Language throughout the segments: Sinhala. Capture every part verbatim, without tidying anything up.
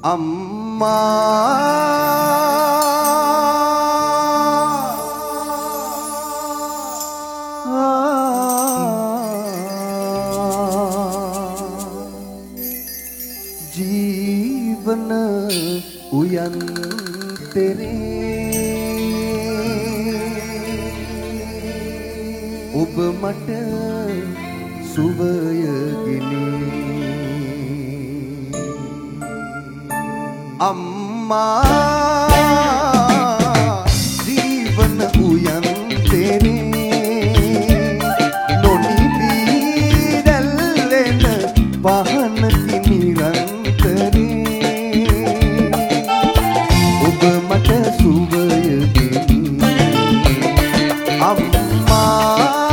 අම්මා जीवन उयन तेरे ඔබ මට සුවයගිනි අම්මා ජීවන උයන් තෙරේ නොනිවී දැල්වෙන පහනකි නිරන්තරේ ඔබ මට සුවයගිනි අම්මා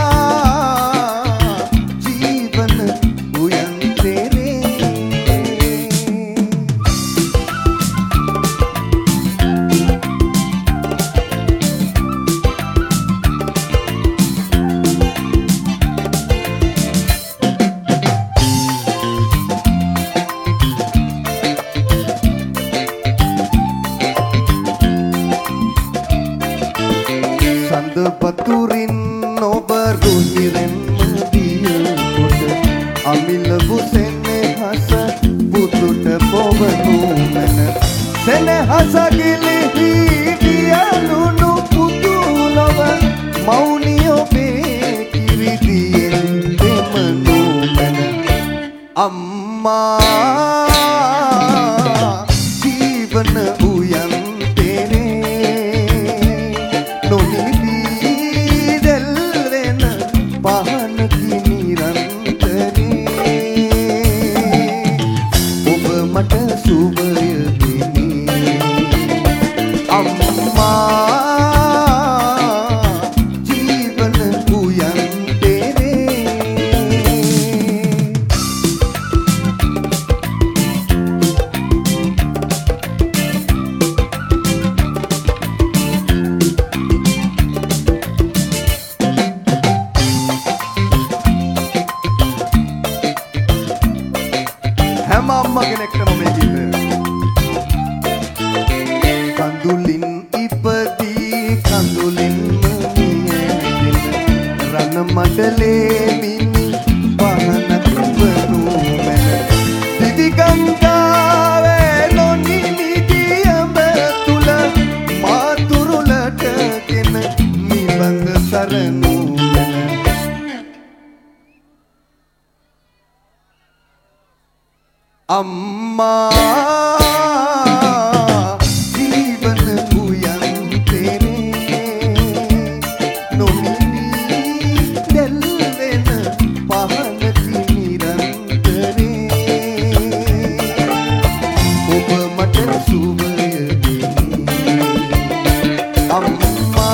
පතුරින් ඔබ රුහිරෙන් දිය කොට අමිල බුසෙන්නේ හස පුතුට පොවනු මන සෙනහස ගිලිහි දියලුණු පුතු ලොව මෞනි ඔබේ කිරිදියෙන් දෙමනු මන අම්මා ජීවන උයන් හැම අම්මා කෙනෙක්ටම මේ ගීතය කඳුලින් ඉපදී කඳුලින්ම මියෙන රණ මඩලේ මිනි පහනක් වනු මැන දිවි ගංගාවේ නොනිමිති අඹ තුල මාතුරුලට ගෙන නිබඳ සරණු अम्मा जीवन उयन तेरे नोमिनी दलवेन पहनकी निरंतरे ඔබ මට සුවයගිනි අම්මා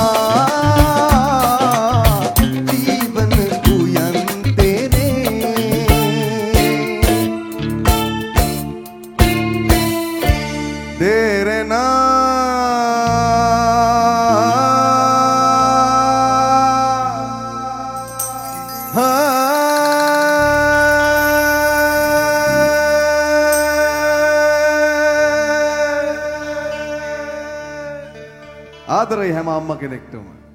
जीवन उयन तेरे तेरे नाम ආදරේ හැම අම්මා කෙනෙක්ටම